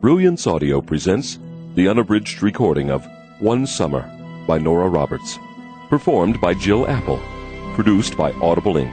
Brilliance Audio presents the unabridged recording of One Summer by Nora Roberts, performed by Jill Apple, produced by Audible Inc.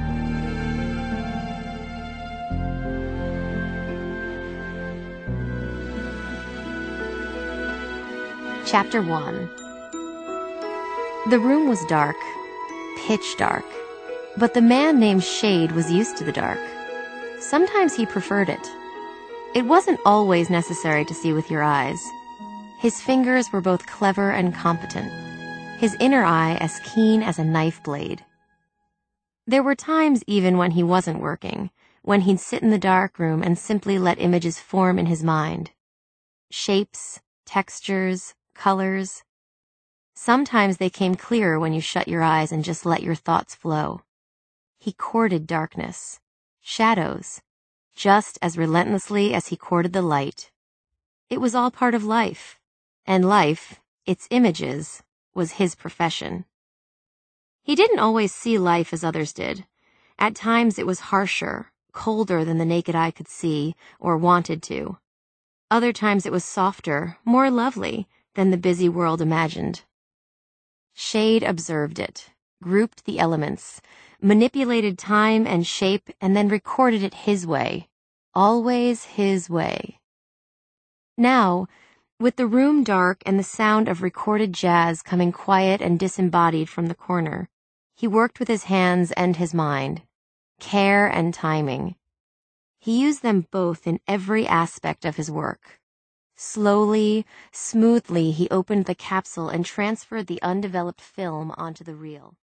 Chapter 1. The room was dark, pitch dark, but the man named Shade was used to the dark. Sometimes he preferred it. It wasn't always necessary to see with your eyes. His fingers were both clever and competent, his inner eye as keen as a knife blade. There were times even when he wasn't working, when he'd sit in the dark room and simply let images form in his mind. Shapes, textures, colors. Sometimes they came clearer when you shut your eyes and just let your thoughts flow. He courted darkness, shadows, just as relentlessly as he courted the light. It was all part of life, and life, its images, was his profession. He didn't always see life as others did. At times it was harsher, colder than the naked eye could see or wanted to. Other times it was softer, more lovely than the busy world imagined. Shade observed it, grouped the elements, manipulated time and shape, and then recorded it his way, always his way. Now, with the room dark and the sound of recorded jazz coming quiet and disembodied from the corner, he worked with his hands and his mind, care and timing. He used them both in every aspect of his work. Slowly, smoothly, he opened the capsule and transferred the undeveloped film onto the reel.